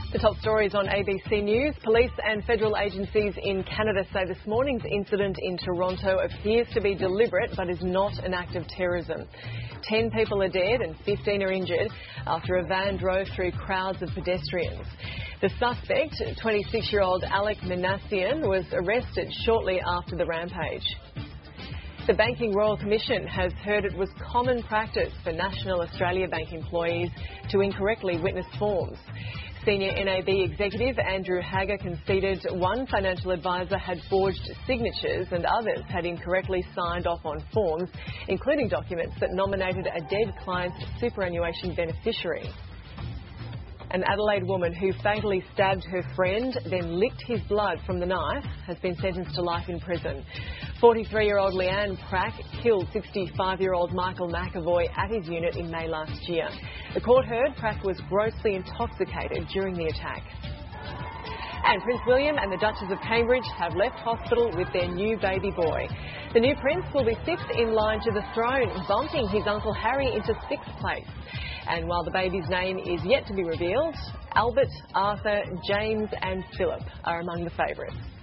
The top stories on ABC News. Police and federal agencies in Canada say this morning's incident in Toronto appears to be deliberate but is not an act of terrorism. 10 people are dead and 15 are injured after a van drove through crowds of pedestrians. The suspect, 26-year-old Alec Minassian, was arrested shortly after the rampage. The Banking Royal Commission has heard it was common practice for National Australia Bank employees to incorrectly witness forms. Senior NAB executive Andrew Haggar conceded one financial advisor had forged signatures and others had incorrectly signed off on forms, including documents that nominated a dead client's superannuation beneficiary. An Adelaide woman who fatally stabbed her friend, then licked his blood from the knife, has been sentenced to life in prison. 43-year-old Leanne Prack killed 65-year-old Michael McAvoy at his unit in May last year. The court heard Prack was grossly intoxicated during the attack. And Prince William and the Duchess of Cambridge have left hospital with their new baby boy. The new prince will be sixth in line to the throne, bumping his uncle Harry into sixth place. And while the baby's name is yet to be revealed, Albert, Arthur, James and Philip are among the favourites.